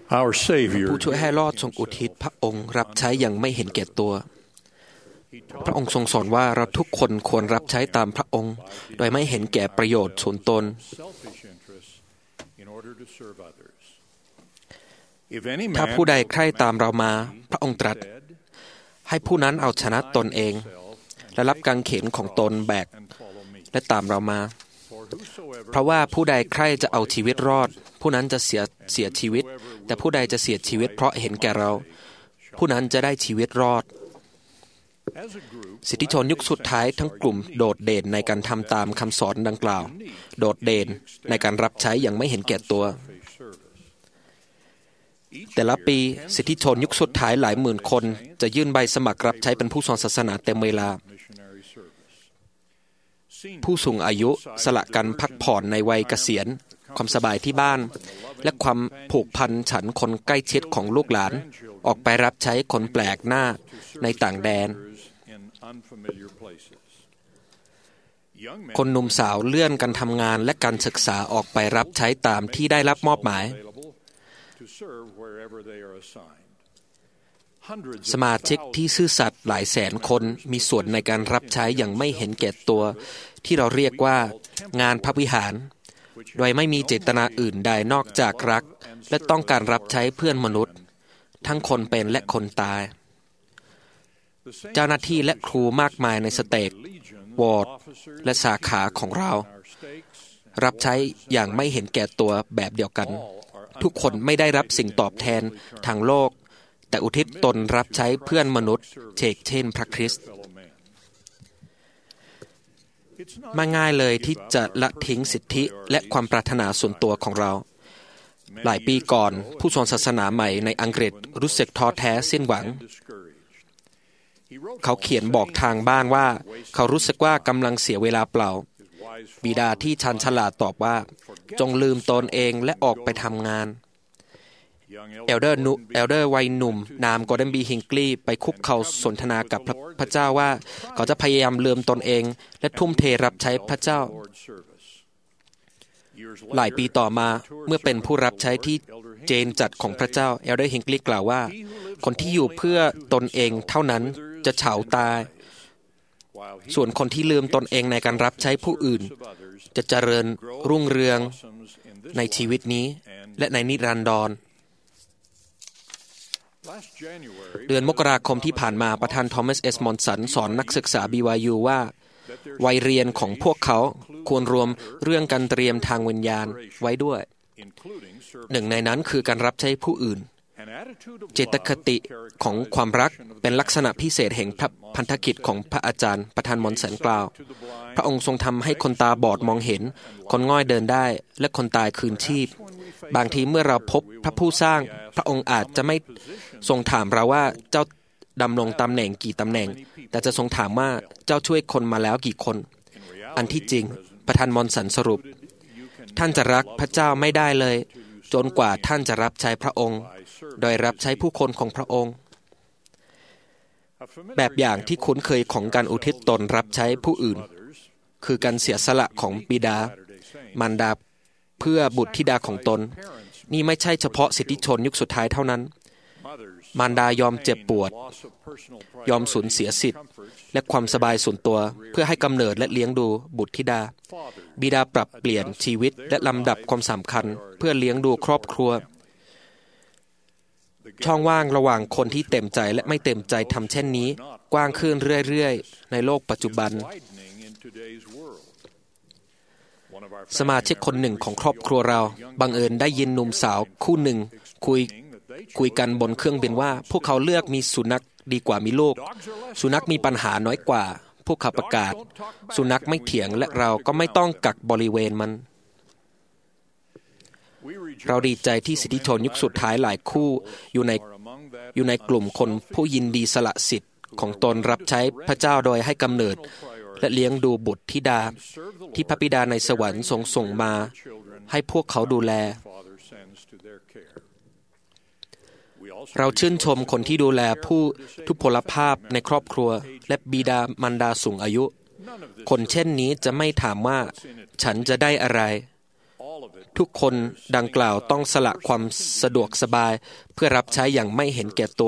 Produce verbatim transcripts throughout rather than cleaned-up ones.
Our Savior ผู้ช่วยให้รอดทรงอุทิศพระองค์รับใช้อย่างไม่เห็นแก่ตัวพระองค์ทรงสอนว่าเราทุกคนควรรับใช้ตามพระองค์โดยไม่เห็นแก่ประโยชน์ส่วนตนถ้าผู้ใดใคร่ตามเรามาพระองค์ตรัสให้ผู้นั้นเอาชนะตนเองและรับกางเขนของตนแบกและตามเรามาเพราะว่าผู้ใดใคร่จะเอาชีวิตรอดผู้นั้นจะเสียเสียชีวิตแต่ผู้ใดจะเสียชีวิตเพราะเห็นแก่เราผู้นั้นจะได้ชีวิตรอดสิทธิชนยุคสุดท้ายทั้งกลุ่มโดดเด่นในการทำตามคำสอนดังกล่าวโดดเด่นในการรับใช้อย่างไม่เห็นแก่ตัวแต่ละปีสิทธิชนยุคสุดท้ายหลายหมื่นคนจะยื่นใบสมัครรับใช้เป็นผู้สอนศาสนาเต็มเวลาผู้สูงอายุสละการพักผ่อนในวัยเกษียณความสบายที่บ้านและความผูกพันฉันคนใกล้ชิดของลูกหลานออกไปรับใช้คนแปลกหน้าในต่างแดนคนหนุ่มสาวเลื่อนการทำงานและการศึกษาออกไปรับใช้ตามที่ได้รับมอบหมายสมาชิกที่ซื่อสัตย์หลายแสนคนมีส่วนในการรับใช้อย่างไม่เห็นแก่ตัวที่เราเรียกว่างานพระวิหารโดยไม่มีเจตนาอื่นใดนอกจากรักและต้องการรับใช้เพื่อนมนุษย์ทั้งคนเป็นและคนตายเจ้าหน้าที่และครูมากมายในสเตทวอร์ดและสาขาของเรารับใช้อย่างไม่เห็นแก่ตัวแบบเดียวกันทุกคนไม่ได้รับสิ่งตอบแทนทางโลกแต่อุทิศตนรับใช้เพื่อนมนุษย์เชกเช่นพระคริสต์ไม่ง่ายเลยที่จะละทิ้งสิทธิและความปรารถนาส่วนตัวของเราหลายปีก่อนผู้สอนศาสนาใหม่ในอังกฤษรู้สึกท้อแท้สิ้นหวังเขาเขียนบอกทางบ้านว่าเขารู้สึกว่ากำลังเสียเวลาเปล่าบิดาที่ชันฉลาดตอบว่าจงลืมตนเองและออกไปทำงานเอลเดอร์นุเอลเดอร์วัยหนุ่มนามกอร์ดอนบีฮิงกลีย์ไปคุกเข่าสนทนากับพระพระเจ้าว่าเขาจะพยายามลืมตนเองและทุ่มเทรับใช้พระเจ้าหลายปีต่อมาเมื่อเป็นผู้รับใช้ที่เจนจัดของพระเจ้าเอลเดอร์ฮิงกลีย์กล่าวว่าคนที่อยู่เพื่อตนเองเท่านั้นจะเฉาตายส่วนคนที่ลืมตนเองในการรับใช้ผู้อื่นจะเจริญรุ่งเรืองในชีวิตนี้และในนิรันดรเดือนมกราคมที่ผ่านมาประธานทอมัสเอสมอนสันสอนนักศึกษา บี วาย ยู ว่าวัยเรียนของพวกเขาควรรวมเรื่องการเตรียมทางวิญญาณไว้ด้วยหนึ่งในนั้นคือการรับใช้ผู้อื่นเจตคติของความรักเป็นลักษณะพิเศษแห่งพันธกิจของพระอาจารย์ประธานมอนสันกล่าวพระองค์ทรงทำให้คนตาบอดมองเห็นคนง่อยเดินได้และคนตายคืนชีพบางทีเมื่อเราพบพระผู้สร้างพระองค์อาจจะไม่ทรงถามเราว่าเจ้าดำรงตำแหน่งกี่ตำแหน่งแต่จะทรงถามว่าเจ้าช่วยคนมาแล้วกี่คนอันที่จริงประธานมอนสันสรุปท่านจะรักพระเจ้าไม่ได้เลยจนกว่าท่านจะรับใช้พระองค์โดยรับใช้ผู้คนของพระองค์แบบอย่างที่คุ้นเคยของการอุทิศตนรับใช้ผู้อื่นคือการเสียสละของบิดามารดาเพื่อบุตรธิดาของตนนี่ไม่ใช่เฉพาะสิทธิชนยุคสุดท้ายเท่านั้นมารดายอมเจ็บปวดยอมสูญเสียสิทธิ์และความสบายส่วนตัวเพื่อให้กำเนิดและเลี้ยงดูบุตรธิดาบิดาปรับเปลี่ยนชีวิตและลำดับความสำคัญเพื่อเลี้ยงดูครอบครัวช่องว่างระหว่างคนที่เต็มใจและไม่เต็มใจทำเช่นนี้กว้างขึ้นเรื่อยๆในโลกปัจจุบันสมาชิกคนหนึ่งของครอบครัวเราบังเอิญได้ยินหนุ่มสาวคู่หนึ่งคุยคุยกันบนเครื่องบินว่าพวกเขาเลือกมีสุนัขดีกว่ามีลูกสุนัขมีปัญหาน้อยกว่าพวกเขาประกาศสุนัขไม่เถียงและเราก็ไม่ต้องกักบริเวณมันเราดีใจที่สิทธิชนยุคสุดท้ายหลายคู่อยู่ในอยู่ในกลุ่มคนผู้ยินดีสละสิทธิ์ของตนรับใช้พระเจ้าโดยให้กำเนิดและเลี้ยงดูบุตรธิดาที่พระบิดาในสวรรค์ทรงส่งมาให้พวกเขาดูแลเราชื่นชมคนที่ดูแลผู้ทุพพลภาพในครอบครัวและบิดามารดาสูงอายุคนเช่นนี้จะไม่ถามว่าฉันจะได้อะไรทุกคนดังกล่าวต้องสละความสะดวกสบายเพื่อรับใช้อย่างไม่เห็นแก่ตัว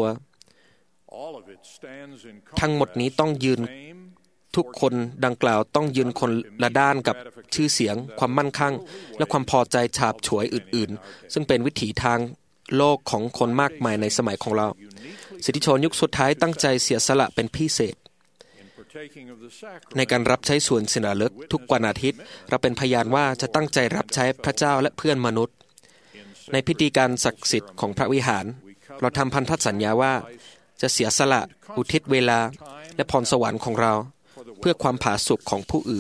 ทั้งหมดนี้ต้องยืนทุกคนดังกล่าวต้องยืนคนละด้านกับชื่อเสียงความมั่นคงและความพอใจฉาบฉวยอื่นๆซึ่งเป็นวิถีทางโลกของคนมากมายในสมัยของเราสิทธิชนยุคสุดท้ายตั้งใจเสียสละเป็นพิเศษในการรับใช้ส่วนศิลาฤกษ์ทุกวันอาทิตย์เราเป็นพยานว่าจะตั้งใจรับใช้พระเจ้าและเพื่อนมนุษย์ในพิธีการศักดิ์สิทธิ์ของพระวิหารเราทำพันธสัญญาว่าจะเสียสละอุทิศเวลาและพรสวรรค์ของเราเพื่อความผาสุกของผู้อื่น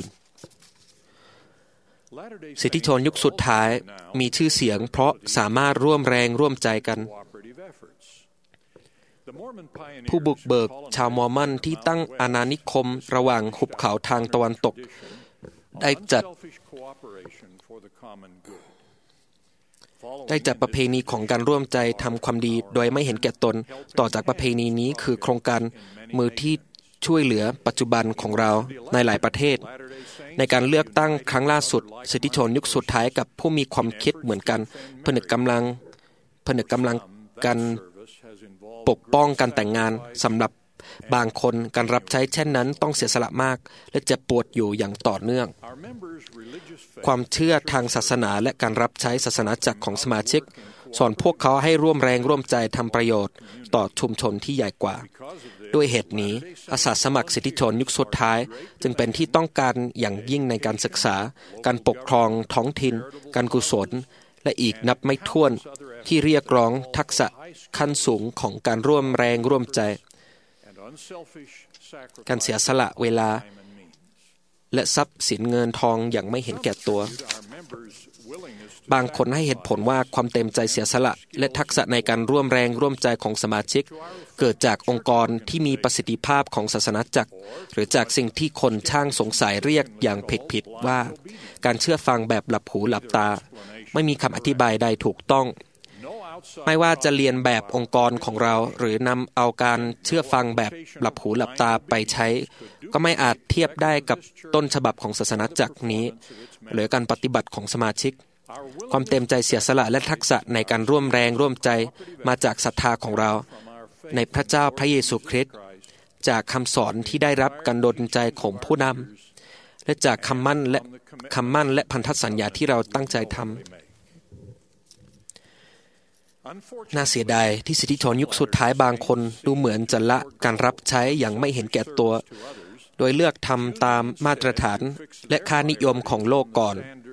สิทธิชนยุคสุดท้ายมีชื่อเสียงเพราะสามารถร่วมแรงร่วมใจกันผู้บุกเบิกชาวมอร์มอนที่ตั้งอาณานิคมระหว่างหุบเขาทางตะวันตกได้จัดได้จัดประเพณีของการร่วมใจทำความดีโดยไม่เห็นแก่ตนต่อจากประเพณีนี้คือโครงการมือที่ช่วยเหลือปัจจุบันของเราในหลายประเทศในการเลือกตั้งครั้งล่าสุดสิทธิชนยุคสุดท้ายกับผู้มีความคิดเหมือนกันผนึกกำลังผนึกกำลังกันปกป้องการแต่งงานสำหรับบางคนการรับใช้เช่นนั้นต้องเสียสละมากและเจ็บปวดอยู่อย่างต่อเนื่องความเชื่อทางศาสนาและการรับใช้ศาสนาจักรของสมาชิกสอนพวกเขาให้ร่วมแรงร่วมใจทำประโยชน์ต่อชุมชนที่ใหญ่กว่าด้วยเหตุนี้อาสาสมัครสิทธิชนยุคสุดท้ายจึงเป็นที่ต้องการอย่างยิ่งในการศึกษาการปกครองท้องถิ่นการกุศลและอีกนับไม่ถ้วนที่เรียกร้องทักษะขั้นสูงของการร่วมแรงร่วมใจการเสียสละเวลาและทรัพย์สินเงินทองอย่างไม่เห็นแก่ตัวบางคนให้เหตุผลว่าความเต็มใจเสียสละและทักษะในการร่วมแรงร่วมใจของสมาชิกเกิดจากองค์กรที่มีประสิทธิภาพของศาสนาจักรหรือจากสิ่งที่คนช่างสงสัยเรียกอย่างผิดๆว่าการเชื่อฟังแบบหลับหูหลับตาไม่มีคำอธิบายใดถูกต้องไม่ว่าจะเรียนแบบองค์กรของเราหรือนำเอาการเชื่อฟังแบบหลับหูหลับตาไปใช้ก็ไม่อาจเทียบได้กับต้นฉบับของศาสนาจักรนี้หรือการปฏิบัติของสมาชิกความเต็มใจเสียสละและทักษะในการร่วมแรงร่วมใจมาจากศรัทธาของเราในพระเจ้าพระเยซูคริสต์จากคำสอนที่ได้รับการดลใจของผู้นำและจากคำมั่นและคำมั่นและพันธสัญญาที่เราตั้งใจทำน่าเสียดายที่สิทธิชนยุคสุดท้ายบางคนดูเหมือนจะละการรับใช้อย่างไม่เห็นแก่ตัวโดยเลือกทำตามมาตรฐานและค่านิยมของโลกก่อน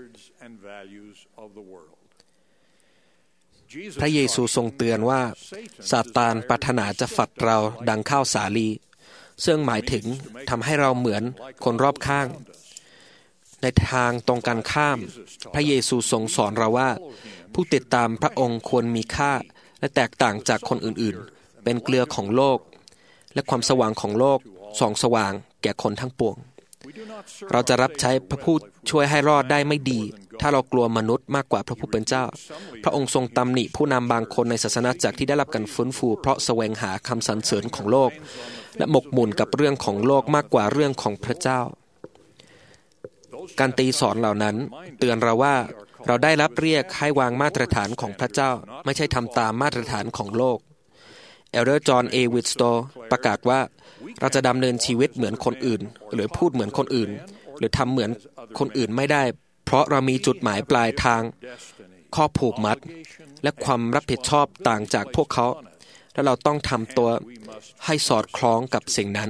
พระเยซูทรงเตือนว่าซาตานปรารถนาจะฝัดเราดังข้าวสาลีซึ่งหมายถึงทำให้เราเหมือนคนรอบข้างในทางตรงกันข้ามพระเยซูทรงสอนเราว่าผู้ติดตามพระองค์ควรมีค่าและแตกต่างจากคนอื่นๆเป็นเกลือของโลกและความสว่างของโลกส่องสว่างแก่คนทั้งปวงเราจะรับใช้พระผู้ช่วยให้รอดได้ไม่ดีถ้าเรากลัวมนุษย์มากกว่าพระผู้เป็นเจ้าพระองค์ทรงตำหนิผู้นำบางคนในศาสนาจักรที่ได้รับการฟื้นฟูเพราะแสวงหาคำสรรเสริญของโลกและหมกมุ่นกับเรื่องของโลกมากกว่าเรื่องของพระเจ้าการตีสอนเหล่านั้นเตือนเราว่าเราได้รับเรียกให้วางมาตรฐานของพระเจ้าไม่ใช่ทำตามมาตรฐานของโลกเอลเดอร์จอห์นเอวิดสโตประกาศว่าเราจะดำเนินชีวิตเหมือนคนอื่นหรือพูดเหมือนคนอื่นหรือทำเหมือนคนอื่นไม่ได้เพราะเรามีจุดหมายปลายทางข้อผูกมัดและความรับผิดชอบต่างจากพวกเขาและเราต้องทำตัวให้สอดคล้องกับสิ่งนั้น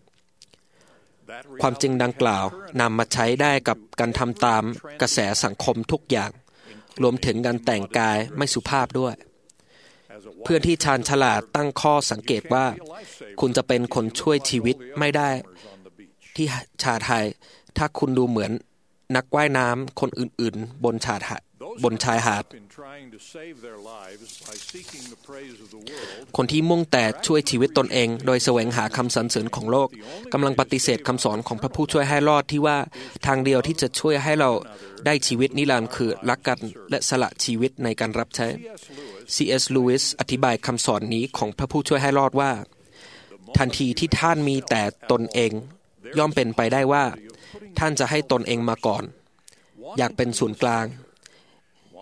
ความจริงดังกล่าวนำมาใช้ได้กับการทำตามกระแสสังคมทุกอย่างรวมถึงการแต่งกายไม่สุภาพด้วยเพื่อนที่ชาญฉลาดตั้งข้อสังเกตว่าคุณจะเป็นคนช่วยชีวิตไม่ได้ที่ชายไทยถ้าคุณดูเหมือนนักว่ายน้ำคนอื่นๆบนชายหาดบนชายหาดคนที่มุ่งแต่ช่วยชีวิตตนเองโดยแสวงหาคำสรรเสริญของโลกกำลังปฏิเสธคำสอนของพระผู้ช่วยให้รอดที่ว่าทางเดียวที่จะช่วยให้เราได้ชีวิตนิรันดร์คือรักกันและสละชีวิตในการรับใช้ ซี เอส Lewis อธิบายคำสอนนี้ของพระผู้ช่วยให้รอดว่าทันทีที่ท่านมีแต่ตนเองย่อมเป็นไปได้ว่าท่านจะให้ตนเองมาก่อนอยากเป็นศูนย์กลาง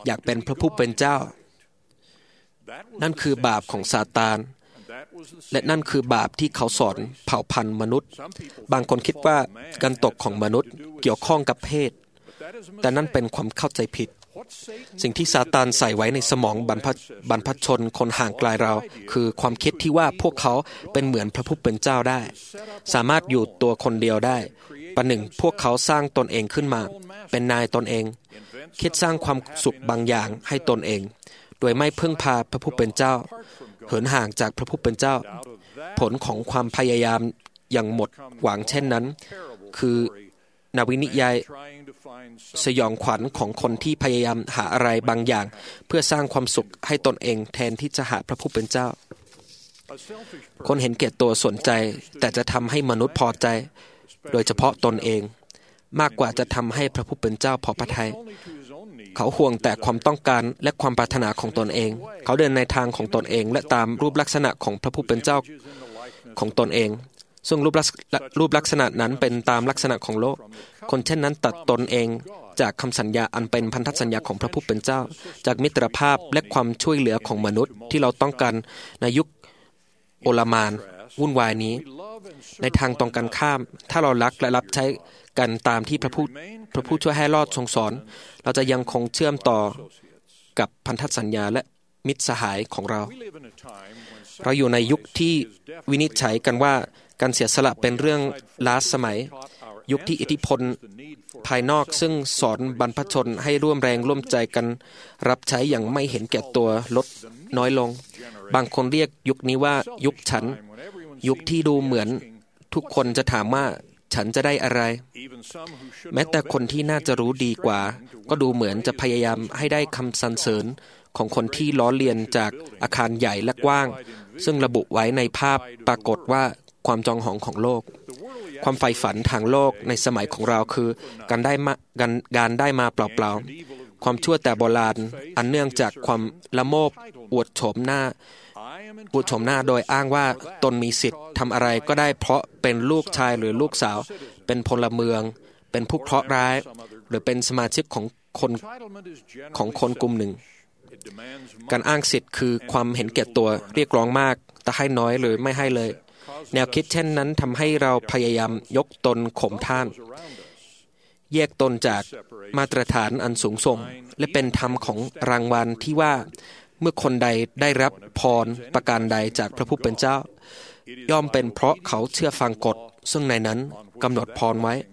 อยากเป็นพระผู้เป็นเจ้านั่นคือบาปของซาตานและนั่นคือบาปที่เขาสอนเผ่าพันธุ์มนุษย์บางคนคิดว่าการตกของมนุษย์เกี่ยวข้องกับเพศแต่นั่นเป็นความเข้าใจผิดสิ่งที่ซาตานใส่ไว้ในสมองบรรพบรรพชนคนห่างไกลเราคือความคิดที่ว่าพวกเขาเป็นเหมือนพระผู้เป็นเจ้าได้สามารถอยู่ตัวคนเดียวได้ประหนึ่งพวกเขาสร้างตนเองขึ้นมาเป็นนายตนเองคิดสร้างความสุขบางอย่างให้ตนเองโดยไม่พึ่งพาพระผู้เป็นเจ้าเหินห่างจากพระผู้เป็นเจ้าผลของความพยายามอย่างหมดหวังเช่นนั้นคือนวนิยายสยองขวัญของคนที่พยายามหาอะไรบางอย่างเพื่อสร้างความสุขให้ตนเองแทนที่จะหาพระผู้เป็นเจ้าคนเห็นแก่ตัวสนใจแต่จะทำให้มนุษย์พอใจโดยเฉพาะตนเองมากกว่าจะทำให้พระผู้เป็นเจ้าพอพระทัยเขาห่วงแต่ความต้องการและความปรารถนาของตนเองเขาเดินในทางของตนเองและตามรูปลักษณะของพระผู้เป็นเจ้าของตนเองซึ่งรูปรูปลักษณะนั้นเป็นตามลักษณะของโลกคนเช่นนั้นตัดตนเองจากคำสัญญาอันเป็นพันธสัญญาของพระผู้เป็นเจ้าจากมิตรภาพและความช่วยเหลือของมนุษย์ที่เราต้องการในยุคโอลหม่านวุ่นวายนี้ในทางตรงกันข้ามถ้าเรารักและรับใช้กันตามที่พระผู้พระผู้ช่วยให้รอดทรงสอนเราจะยังคงเชื่อมต่อกับพันธสัญญาและมิตรสหายของเราเราอยู่ในยุคที่วินิจฉัยกันว่าการเสียสละเป็นเรื่องล้าสมัยยุคที่อิทธิพลภายนอกซึ่งสอนบรรพชนให้ร่วมแรงร่วมใจกันรับใช้อย่างไม่เห็นแก่ตัวลดน้อยลงบางคนเรียกยุคนี้ว่ายุคฉันยุคที่ดูเหมือนทุกคนจะถามว่าฉันจะได้อะไรแม้แต่คนที่น่าจะรู้ดีกว่าก็ดูเหมือนจะพยายามให้ได้คำสรรเสริญของคนที่ล้อเลียนจากอาคารใหญ่และกว้างซึ่งระบุไว้ในภาพปรากฏว่าความจองหองของโลกความใฝ่ฝันทางโลกในสมัยของเราคือการได้มาการการได้มาเปล่าๆความชั่วแต่โบราณอันเนื่องจากความละโมบอวดโฉมหน้าอวดโฉมหน้าโดยอ้างว่าตนมีสิทธิ์ทำอะไรก็ได้เพราะเป็นลูกชายหรือลูกสาวเป็นพลเมืองเป็นผู้เคราะห์ร้ายหรือเป็นสมาชิกของคนของคนกลุ่มหนึ่งการอ้างสิทธิ์คือความเห็นแก่ตัวเรียกร้องมากแต่ให้น้อยหรือไม่ให้เลยแนวคิดเช่นนั้นทำให้เราพยายามยกตนข่มท่านแยกตนจากมาตรฐานอันสูงส่งและเป็นธรรมของรางวัลที่ว่าเมื่อคนใดได้รับพรประการใดจากพระผู้เป็นเจ้าย่อมเป็นเพราะเขาเชื่อฟังกฎซึ่งในนั้นกำหนดพรไว้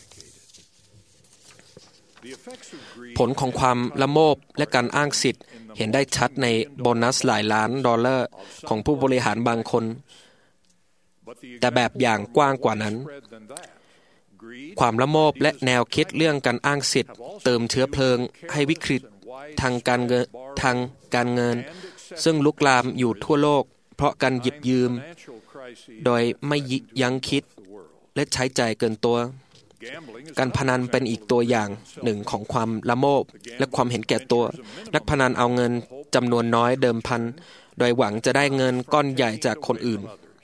ผลของความละโมบและการอ้างสิทธิ์เห็นได้ชัดในโบนัสหลายล้านดอลลาร์ของผู้บริหารบางคนแต่แบบอย่างกว้างกว่านั้นความละโมบและแนวคิดเรื่องการอ้างสิทธิ์เติมเชื้อเพลิงให้วิกฤตทางการเงินทางการเงินซึ่งลุกลามอยู่ทั่วโลกเพราะการหยิบยืมโดยไม่ยั้งคิดและใช้จ่ายเกินตัวการพนันเป็นอีกตัวอย่างหนึ่งของความละโมบและความเห็นแก่ตัวนักพนันเอาเงินจำนวนน้อยเดิมพันโดยหวังจะได้เงินก้อนใหญ่จากคนอื่น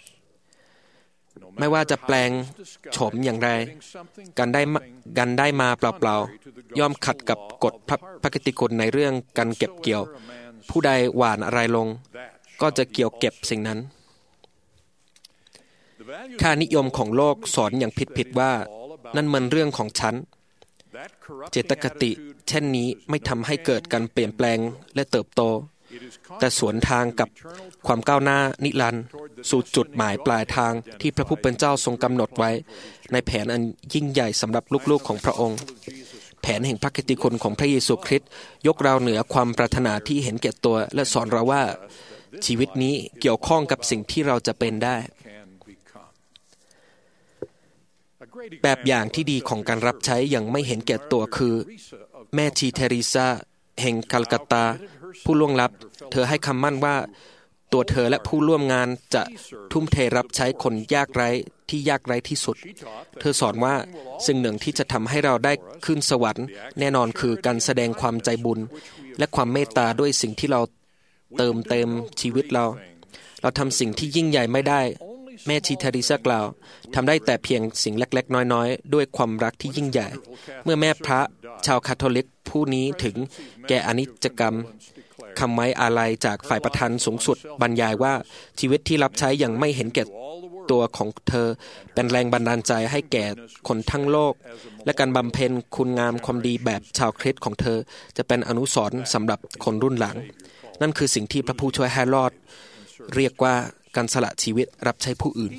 ไม่ว่าจะแปลงโฉมอย่างไรการได้การได้มาเปล่าๆย่อมขัดกับกฎพระคติคุณในเรื่องการเก็บเกี่ยวผู้ใดหว่านอะไรลงก็จะเกี่ยวเก็บสิ่งนั้นค่านิยมของโลกสอนอย่างผิดๆว่านั่นมันเรื่องของฉันเจตคติเช่นนี้ไม่ทำให้เกิดการเปลี่ยนแปลงและเติบโตแต่สวนทางกับความก้าวหน้านิรันดร์สู่จุดหมายปลายทางที่พระผู้เป็นเจ้าทรงกำหนดไว้ในแผนอันยิ่งใหญ่สำหรับลูกๆของพระองค์แผนแห่งพระกิตติคุณของพระเยซูคริสต์ยกเราเหนือความปรารถนาที่เห็นแก่ตัวและสอนเราว่าชีวิตนี้เกี่ยวข้องกับสิ่งที่เราจะเป็นได้แบบอย่างที่ดีของการรับใช้อย่างไม่เห็นแก่ตัวคือแม่ชีเทเรซาแห่งคัลกัตตาผู้ล่วงลับเธอให้คำมั่นว่าตัวเธอและผู้ร่วมงานจะทุ่มเทรับใช้คนยากไร้ที่ยากไร้ที่สุดเธอสอนว่าสิ่งหนึ่งที่จะทำให้เราได้ขึ้นสวรรค์แน่นอนคือการแสดงความใจบุญและความเมตตาด้วยสิ่งที่เราเติมเต็มชีวิตเราเราทำสิ่งที่ยิ่งใหญ่ไม่ได้แม่ชีเทเรซากล่าวทำได้แต่เพียงสิ่งเล็กๆน้อยๆด้วยความรักที่ยิ่งใหญ่เมื่อแม่พระชาวคาทอลิกผู้นี้ถึงแก่อนิจกรรมคำไว้อาลัยจากฝ่ายประธานสูงสุดบรรยายว่าชีวิตที่รับใช้อย่างไม่เห็นแก่ตัวของเธอเป็นแรงบันดาลใจให้แก่คนทั้งโลกและการบำเพ็ญคุณงามความดีแบบชาวคริสต์ของเธอจะเป็นอนุสรณ์สำหรับคนรุ่นหลังนั่นคือสิ่งที่พระผู้ช่วยให้รอดเรียกว่าการสละชีวิตรับใช้ผู้อื่น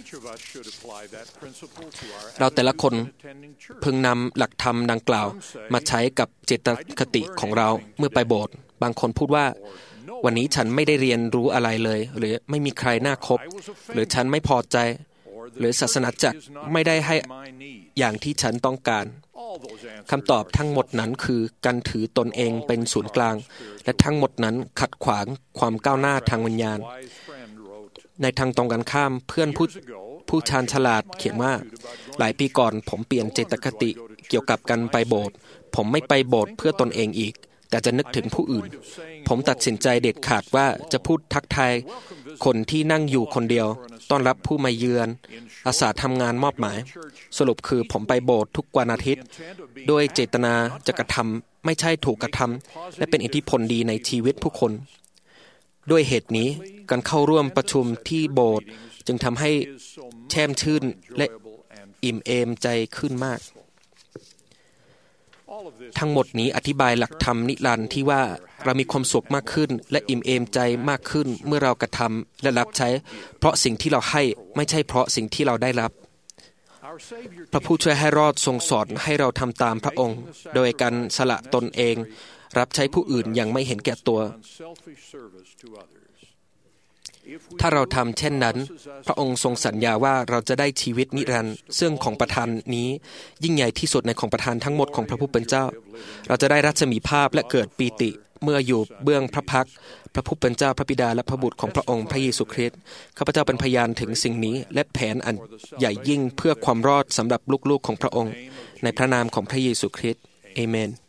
เราแต่ละคนพึงนำหลักธรรมดังกล่าวมาใช้กับเจตคติของเราเมื่อไปโบสถ์บางคนพูดว่าวันนี้ฉันไม่ได้เรียนรู้อะไรเลยหรือไม่มีใครน่าคบหรือฉันไม่พอใจหรือศาสนาจักรไม่ได้ให้อย่างที่ฉันต้องการคำตอบทั้งหมดนั้นคือการถือตนเองเป็นศูนย์กลางและทั้งหมดนั้นขัดขวางความก้าวหน้าทางวิญญาณในทางตรงกันข้ามเพื่อนผู้ผู้ชาญฉลาดเขียนว่าหลายปีก่อนผมเปลี่ยนเจตคติเกี่ยวกับการไปโบสถ์ผมไม่ไปโบสถ์เพื่อตนเองอีกแต่จะนึกถึงผู้อื่นผมตัดสินใจเด็ดขาดว่าจะพูดทักทายคนที่นั่งอยู่คนเดียวต้อนรับผู้มาเยือนอาสาทำงานมอบหมายสรุปคือผมไปโบสถ์ทุกวันอาทิตย์โดยเจตนาจะกระทำไม่ใช่ถูกกระทำและเป็นอิทธิพลดีในชีวิตผู้คนด้วยเหตุนี้การเข้าร่วมประชุมที่โบสถ์จึงทำให้แช่มชื่นและอิ่มเอมใจขึ้นมากทั้งหมดนี้อธิบายหลักธรรมนิรันดร์ที่ว่าเรามีความสุขมากขึ้นและอิ่มเอมใจมากขึ้นเมื่อเรากระทำและรับใช้เพราะสิ่งที่เราให้ไม่ใช่เพราะสิ่งที่เราได้รับพระผู้ช่วยให้รอดทรงสอนให้เราทำตามพระองค์โดยการสละตนเองรับใช้ผู้อื่นอย่างไม่เห็นแก่ตัวถ้าเราทำเช่นนั้นพระองค์ทรงสัญญาว่าเราจะได้ชีวิตนิรันดร์ซึ่งของประทานนี้ยิ่งใหญ่ที่สุดในของประทานทั้งหมดของพระผู้เป็นเจ้าเราจะได้รัศมีภาพและเกิดปีติเมื่ออยู่เบื้องพระพักตร์พระผู้เป็นเจ้าพระบิดาและพระบุตรของพระองค์พระเยซูคริสต์ข้าพเจ้าเป็นพยานถึงสิ่งนี้และแผนอันใหญ่ยิ่งเพื่อความรอดสำหรับลูกๆของพระองค์ในพระนามของพระเยซูคริสต์อาเมน